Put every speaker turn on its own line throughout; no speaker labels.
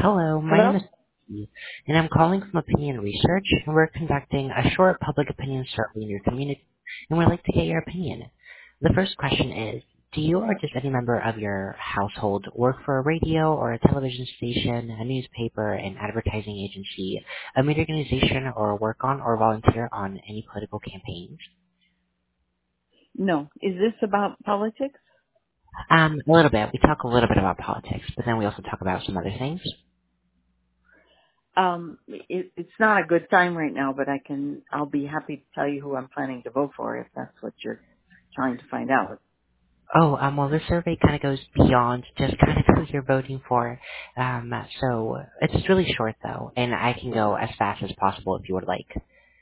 Hello, my
Hello?
name is Steve, and I'm calling from Opinion Research, and we're conducting a short public opinion survey in your community, and we'd like to get your opinion. The first question is, do you or just any member of your household work for a radio or a television station, a newspaper, an advertising agency, a media organization, or work on or volunteer on any political campaigns?
No. Is this about politics?
A little bit. We talk a little bit about politics, but then we also talk about some other things.
It's not a good time right now, but I'll be happy to tell you who I'm planning to vote for if that's what you're trying to find out.
Oh, well, this survey kind of goes beyond just kind of who you're voting for. So it's really short though, and I can go as fast as possible if you would like.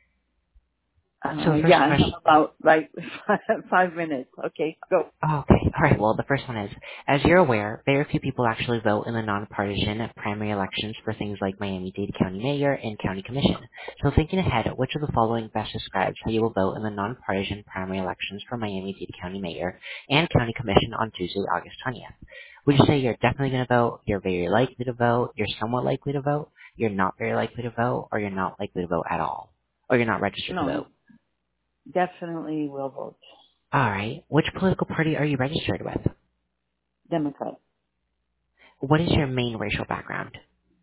So the first
Yeah, I have
question.
about like 5 minutes. Okay, go.
Oh, okay. All right. Well, the first one is, as you're aware, very few people actually vote in the nonpartisan primary elections for things like Miami-Dade County Mayor and County Commission. So thinking ahead, which of the following best describes how you will vote in the nonpartisan primary elections for Miami-Dade County Mayor and County Commission on Tuesday, August 20th? Would you say you're definitely going to vote, you're very likely to vote, you're somewhat likely to vote, you're not very likely to vote, or you're not likely to vote at all? Or you're not registered to
No,
vote?
definitely will vote
All right. Which political party are you registered with?
Democrat.
What is your main racial background?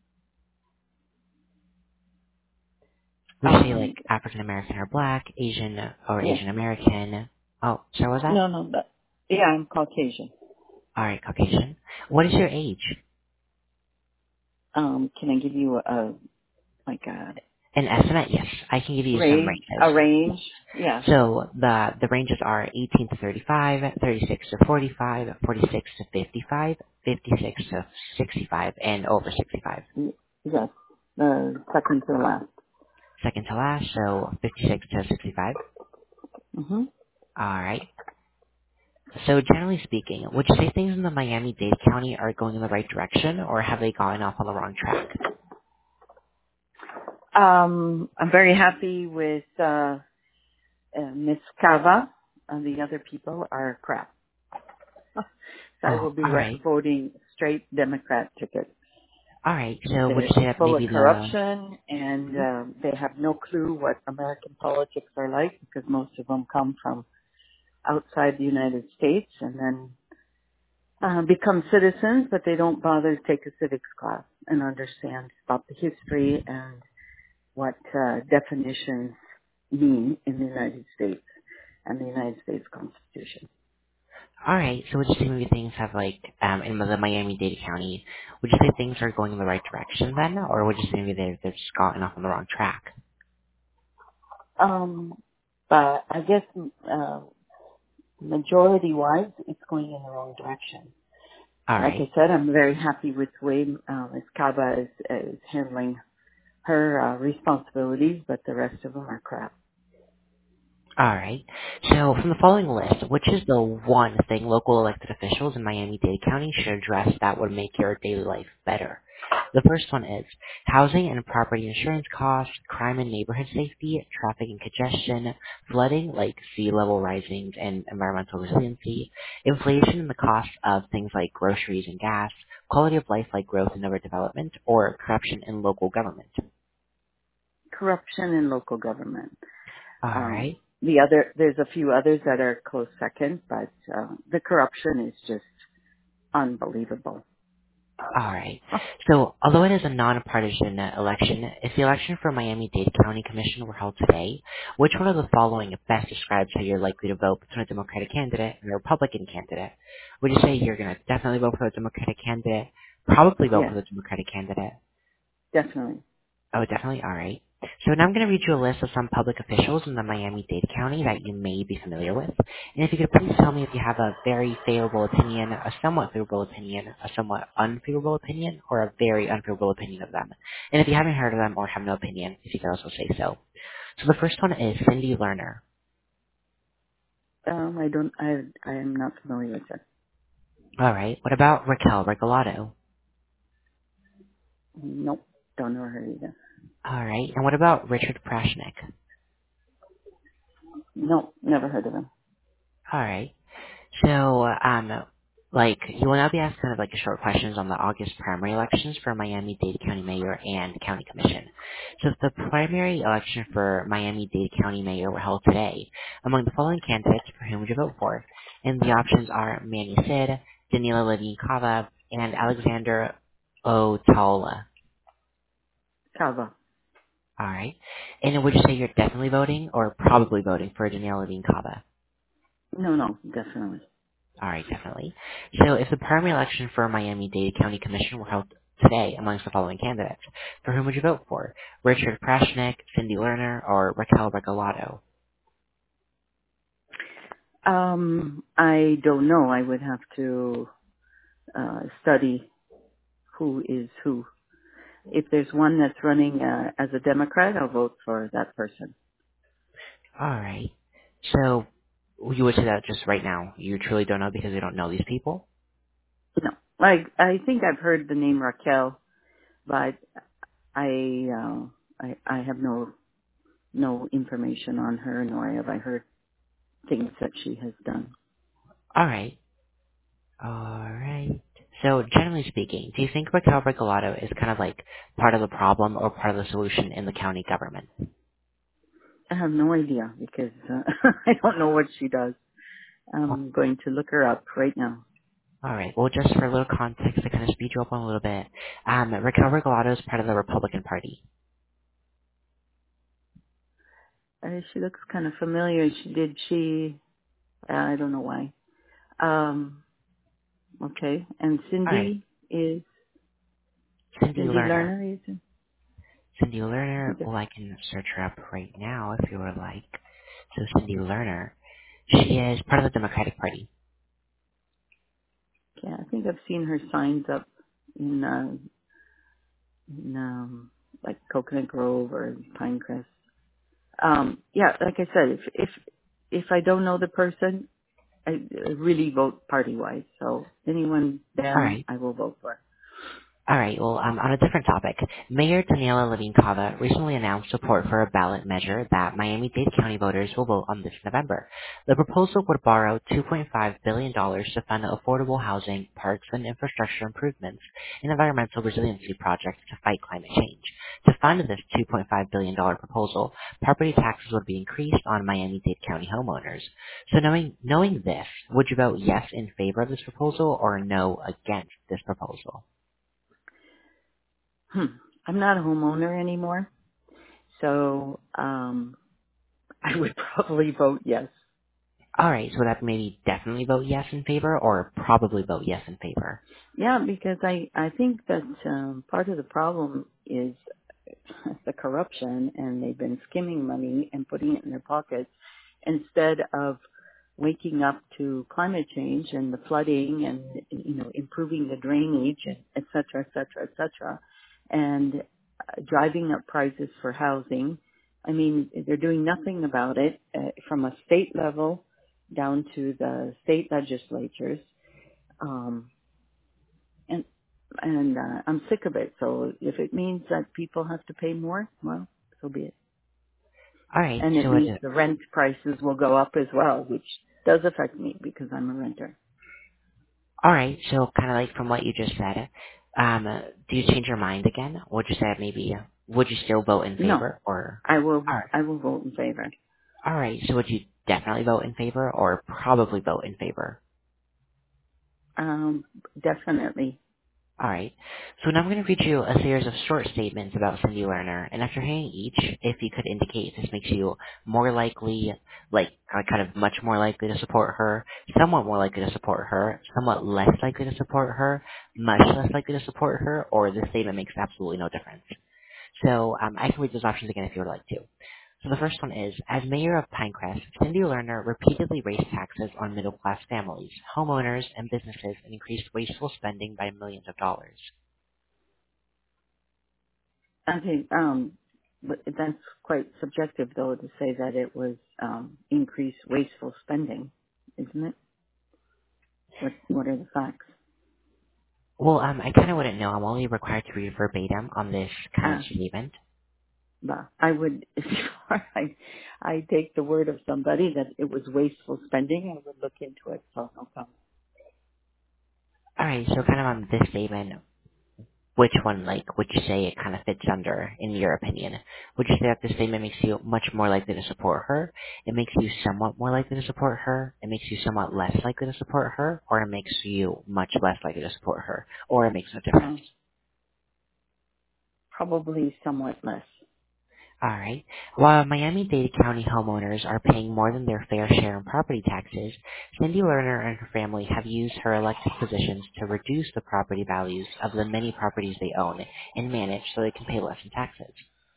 Would you say like
Um,
African American or Black, Asian or
yes.
Asian American? Oh, so was that?
No, but yeah, I'm Caucasian.
Alright, Caucasian. What is your age?
Can I give you like a
An estimate? Yes, I can give you some
range? A
ranges.
range? Yeah.
So the ranges are 18 to 35, 36 to 45, 46 to 55, 56 to 65, and over 65.
Yes. The second to the last.
Second to last, so 56 to 65.
Mm-hmm.
Alright. So generally speaking, would you say things in the Miami-Dade County are going in the right direction, or have they gone off on the wrong track?
I'm very happy with Miss Cava, and the other people are crap. So I will
Oh,
be
all right.
voting straight Democrat ticket.
All right. So would
They're
you say that
full of
maybe the...
corruption, and they have no clue what American politics are like because most of them come from outside the United States and then become citizens, but they don't bother to take a civics class and understand about the history and what definitions mean in the United States and the United States Constitution.
All right. So would you say maybe things have like, in the Miami-Dade County, would you say things are going in the right direction then, or would you say maybe they've just gotten off on the wrong track?
Um, but I guess majority-wise, it's going in the wrong direction.
All
Like
right.
I said, I'm very happy with the way Ms. Kaba is handling her responsibilities, but the rest of them are crap.
All right. So from the following list, which is the one thing local elected officials in Miami-Dade County should address that would make your daily life better? The first one is housing and property insurance costs, crime and neighborhood safety, traffic and congestion, flooding like sea level risings and environmental resiliency, inflation and the cost of things like groceries and gas, quality of life like growth and overdevelopment, or corruption in local government.
Corruption in local government.
All right.
There's a few others that are close second, but the corruption is just unbelievable.
All right. So, although it is a nonpartisan election, if the election for Miami-Dade County Commission were held today, which one of the following best describes how you're likely to vote between a Democratic candidate and a Republican candidate? Would you say you're going to definitely vote for the Democratic candidate, probably vote for
Yes,
the Democratic candidate,
definitely.
Oh, definitely. All right. So now I'm going to read you a list of some public officials in the Miami-Dade County that you may be familiar with. And if you could please tell me if you have a very favorable opinion, a somewhat favorable opinion, a somewhat unfavorable opinion, or a very unfavorable opinion of them. And if you haven't heard of them or have no opinion, if you could also say so. So the first one is Cindy Lerner.
I am not familiar with it.
All right. What about Raquel Regalado?
Nope, don't know her either.
All right. And what about Richard Prashnik?
Nope, never heard of him.
All right. So, Like, you will now be asked kind of like short questions on the August primary elections for Miami-Dade County Mayor and County Commission. So if the primary election for Miami-Dade County Mayor were held today, among the following candidates, for whom would you vote for? And the options are Manny Sid, Danila Levine Cava, and Alexander Otaola.
Kava.
Alright. And would you say you're definitely voting or probably voting for Danila Levine Cava?
No, definitely.
All right, definitely. So if the primary election for Miami-Dade County Commission were held today amongst the following candidates, for whom would you vote for? Richard Prashnik, Cindy Lerner, or Raquel Regalado?
I don't know. I would have to study who is who. If there's one that's running as a Democrat, I'll vote for that person.
All right. So you would say that just right now. You truly don't know because you don't know these people?
No, I think I've heard the name Raquel, but I have no information on her, nor have I heard things that she has done.
All right. All right. So generally speaking, do you think Raquel Regalado is kind of like part of the problem or part of the solution in the county government?
I have no idea because I don't know what she does. I'm going to look her up right now.
All right. Well, just for a little context to kind of speed you up on a little bit, Raquel Regalado is part of the Republican Party.
She looks kind of familiar. I don't know why. Okay. And
All right.
Cindy is,
Cindy
Cindy
Lerner.
Lerner is,
Cindy Lerner.
okay.
Well, I can search her up right now if you would like. So Cindy Lerner, she is part of the Democratic Party.
Yeah, I think I've seen her signs up in, like Coconut Grove or Pinecrest. Yeah, like I said, if I don't know the person, I really vote party wise. So anyone
All
them
right.
I will vote for.
All right. Well, on a different topic, Mayor Daniela Levine Cava recently announced support for a ballot measure that Miami-Dade County voters will vote on this November. The proposal would borrow $2.5 billion dollars to fund affordable housing, parks, and infrastructure improvements and environmental resiliency projects to fight climate change. To fund this $2.5 billion proposal, property taxes would be increased on Miami-Dade County homeowners. So knowing this, would you vote yes in favor of this proposal or no against this proposal?
Hmm. I'm not a homeowner anymore, so I would probably vote yes.
All right, so that maybe definitely vote yes in favor or probably vote yes in favor.
Yeah, because I think that part of the problem is the corruption, and they've been skimming money and putting it in their pockets instead of waking up to climate change and the flooding and improving the drainage, and et cetera, et cetera, et cetera, and driving up prices for housing. I mean, they're doing nothing about it from a state level down to the state legislatures. Um, and I'm sick of it. So if it means that people have to pay more, well, so be it.
All right,
And it
so it,
means the rent prices will go up as well, which does affect me because I'm a renter.
all right, so kind of like from what you just said, do you change your mind again? Would you say maybe would you still vote in
No,
favor or?
I will.
All right,
I will vote in favor.
all right, so would you definitely vote in favor or probably vote in favor?
Definitely.
All right. So now I'm going to read you a series of short statements about Cindy Lerner, and after hearing each, if you could indicate if this makes you more likely, like kind of much more likely to support her, somewhat more likely to support her, somewhat less likely to support her, much less likely to support her, or this statement makes absolutely no difference. So I can read those options again if you would like to. So the first one is, as mayor of Pinecrest, Cindy Lerner repeatedly raised taxes on middle-class families, homeowners, and businesses and increased wasteful spending by millions of dollars.
Okay. But that's quite subjective, though, to say that it was increased wasteful spending, isn't it? What are the facts?
Well, I kind of wouldn't know. I'm only required to read verbatim on this kind of statement.
But I would, if I take the word of somebody that it was wasteful spending, I would look into it. So no comment.
All right, so kind of on this statement, which one, like, would you say it kind of fits under, in your opinion? Would you say that this statement makes you much more likely to support her? It makes you somewhat more likely to support her? It makes you somewhat less likely to support her? Or it makes you much less likely to support her? Or it makes no difference?
Probably somewhat less.
All right. While Miami-Dade County homeowners are paying more than their fair share in property taxes, Cindy Lerner and her family have used her elected positions to reduce the property values of the many properties they own and manage so they can pay less in taxes.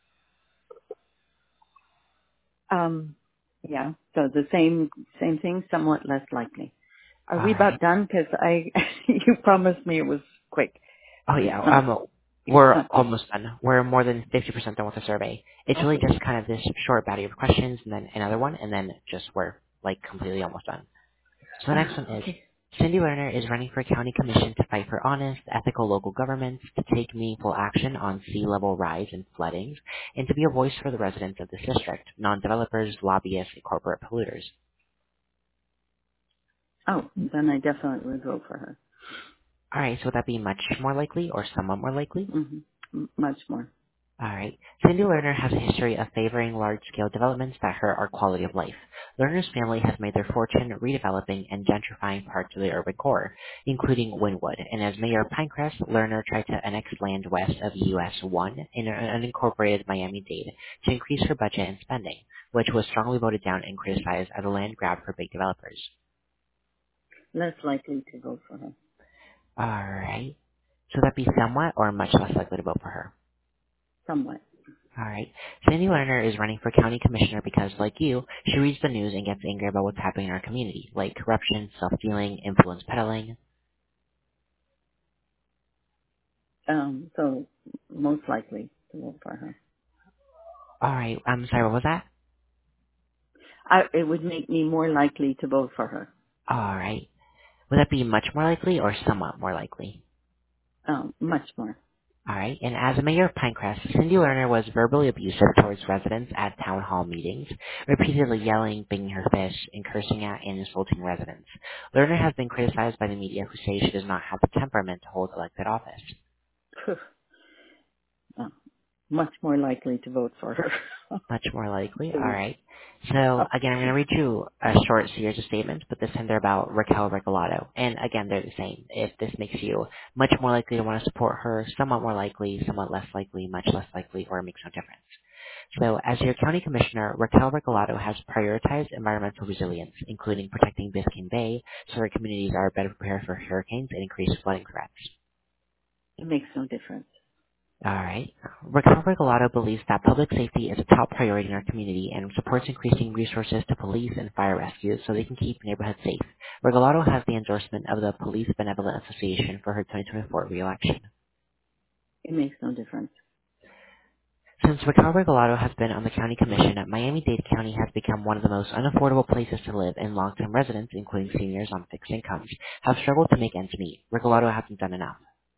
Yeah. So the same thing, somewhat less likely. Are
All
we about
right.
done? Because you promised me it was quick.
Oh
It's
yeah.
not. It's
We're
not quick.
almost done. We're more than 50% done with the survey. It's really
Okay.
just kind of this short battery of questions and then another one, and then just we're like completely almost done. So the next one is,
Okay.
Cindy Lerner is running for county commission to fight for honest, ethical local governments, to take meaningful action on sea level rise and floodings, and to be a voice for the residents of this district, non-developers, lobbyists, and corporate polluters.
Oh, then I definitely would vote for her.
Alright, so would that be much more likely or somewhat more likely?
Much more.
Alright. Cindy Lerner has a history of favoring large-scale developments that hurt our quality of life. Lerner's family has made their fortune redeveloping and gentrifying parts of the urban core, including Wynwood, and as mayor of Pinecrest, Lerner tried to annex land west of US 1 in an unincorporated Miami-Dade to increase her budget and spending, which was strongly voted down and criticized as a land grab for big developers.
Less likely to vote for her.
Alright. So that'd be somewhat or much less likely to vote for her.
Somewhat.
All right. Sandy Lerner is running for county commissioner because, like you, she reads the news and gets angry about what's happening in our community, like corruption, self-dealing, influence peddling.
So most likely to vote for her.
All right. I'm sorry, what was that?
It would make me more likely to vote for her.
All right. Would that be much more likely or somewhat more likely?
Much more.
All right. And as a mayor of Pinecrest, Cindy Lerner was verbally abusive towards residents at town hall meetings, repeatedly yelling, banging her fist, and cursing at and insulting residents. Lerner has been criticized by the media who say she does not have the temperament to hold elected office.
Phew. Uh, Much more likely to vote for her.
Much more likely. All
Please.
right. So again, I'm going to
Okay.
read you a short series of statements, but this time they're about Raquel Regalado. And again, they're the same. If this makes you much more likely to want to support her, somewhat more likely, somewhat less likely, much less likely, or it makes no difference. So as your county commissioner, Raquel Regalado has prioritized environmental resilience, including protecting Biscayne Bay so our communities are better prepared for hurricanes and increased flooding threats.
It makes no difference.
All right. Raquel Regalado believes that public safety is a top priority in our community and supports increasing resources to police and fire rescue so they can keep neighborhoods safe. Regalado has the endorsement of the Police Benevolent Association for her 2024 reelection.
It makes no difference.
Since Raquel Regalado has been on the county commission, Miami-Dade County has become one of the most unaffordable places to live, and long-term residents, including seniors on fixed incomes, have struggled to make ends meet. Regalado hasn't done enough.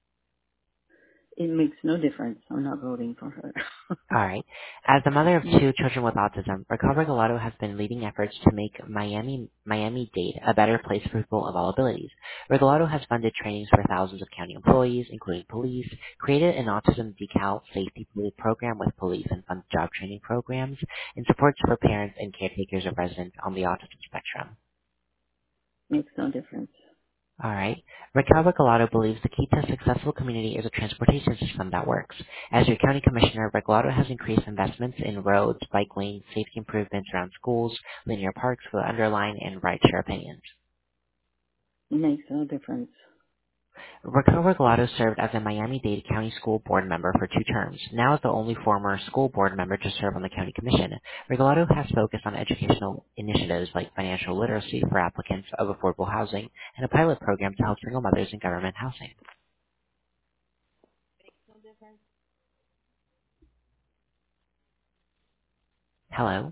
It makes no difference. I'm not voting for her.
All right. As the mother of two children with autism, Raquel Regalado has been leading efforts to make Miami-Dade a better place for people of all abilities. Regalado has funded trainings for thousands of county employees, including police, created an autism decal safety program with police and funded job training programs, and supports for parents and caretakers of residents on the autism spectrum.
Makes no difference.
All right. Raquel Regalado believes the key to a successful community is a transportation system that works. As your county commissioner, Regalado has increased investments in roads, bike lanes, safety improvements around schools, linear parks for the underline, and rideshare opinions.
It makes no difference.
Raquel Regalado served as a Miami-Dade County School Board member for 2 terms. Now as the only former school board member to serve on the county commission, Regalado has focused on educational initiatives like financial literacy for applicants of affordable housing and a pilot program to help single mothers in government housing. Hello?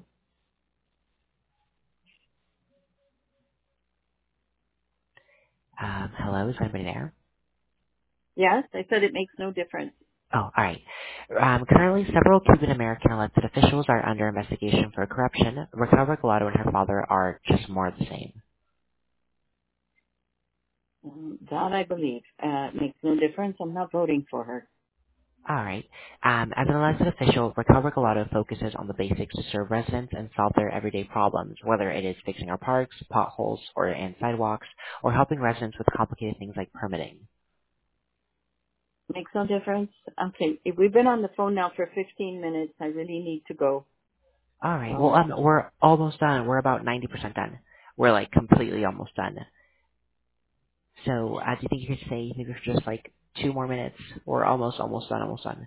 Hello, is anybody there?
Yes, I said it makes no difference.
Oh, alright. Currently, several Cuban American elected officials are under investigation for corruption. Raquel Regalado and her father are just more of the same.
That I believe makes no difference. I'm not voting for her.
All right. As an elected official, Raquel Regalado focuses on the basics to serve residents and solve their everyday problems, whether it is fixing our parks, potholes, and sidewalks, or helping residents with complicated things like permitting.
Makes no difference. Okay, if we've been on the phone now for 15 minutes, I really need to go.
All right. Well,
So
we're almost done. We're about 90% done. We're like completely almost done. So, do you think you could stay maybe for just like 2 more minutes, or almost done, almost done?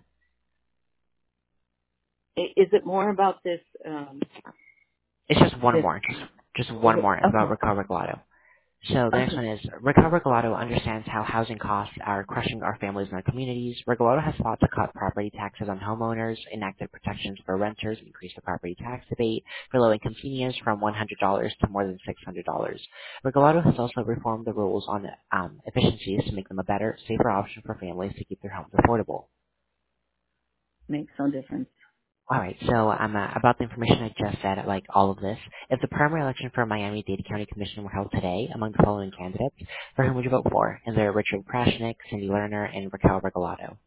is it more about this?
It's just one
This
more, just one more. It's about
okay.
Ricardo Regalado. So the next
Okay.
one is Ricardo Regalado understands how housing costs are crushing our families and our communities. Regalado has fought to cut property taxes on homeowners, enacted protections for renters, increased the property tax debate for low-income seniors from $100 to more than $600. Regalado has also reformed the rules on efficiencies to make them a better, safer option for families to keep their homes affordable.
Makes no difference.
All right, so about the information I just said, like all of this, if the primary election for Miami-Dade County Commission were held today among the following candidates, for whom would you vote for? And they're Richard Prashnik, Cindy Lerner, and Raquel Regalado.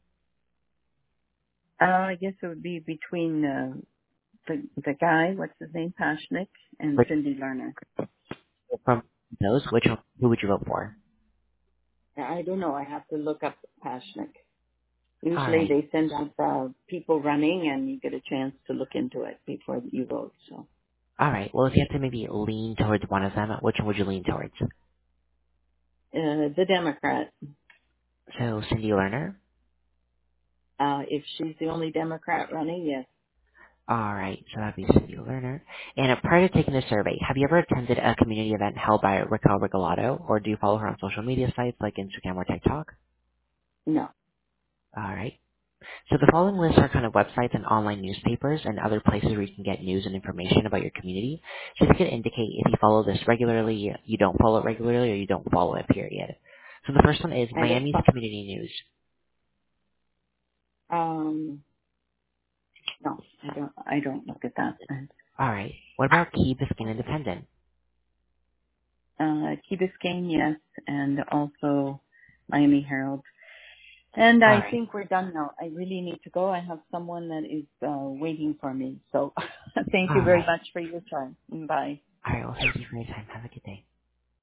I guess it would be between the guy, what's his name, Pashnik, and
Which,
Cindy Lerner.
from those, who would you vote for?
I don't know. I have to look up Pashnik.
All
Usually
right,
they send out people running, and you get a chance to look into it before you vote. So
all right. Well, if you have to maybe lean towards one of them, which one would you lean towards?
the Democrat,
So Cindy Lerner.
if she's the only Democrat running, yes.
All right, so that'd be Cindy Lerner. And prior to taking the survey, have you ever attended a community event held by Raquel Regalado, or do you follow her on social media sites like Instagram or TikTok?
No.
All right. So the following lists are kind of websites and online newspapers and other places where you can get news and information about your community. So if you could indicate if you follow this regularly, you don't follow it regularly, or you don't follow it, period. So the first one is
And it's
Miami's Community News.
no, I don't look at that.
All right. What about Key Biscayne Independent?
Key Biscayne, yes, and also Miami Herald. And
All
I
right.
think we're done now. I really need to go. I have someone that is waiting for me. So thank
All
you very
right.
much for your time. Bye.
All right. Well, thank you for your time. Have a good day.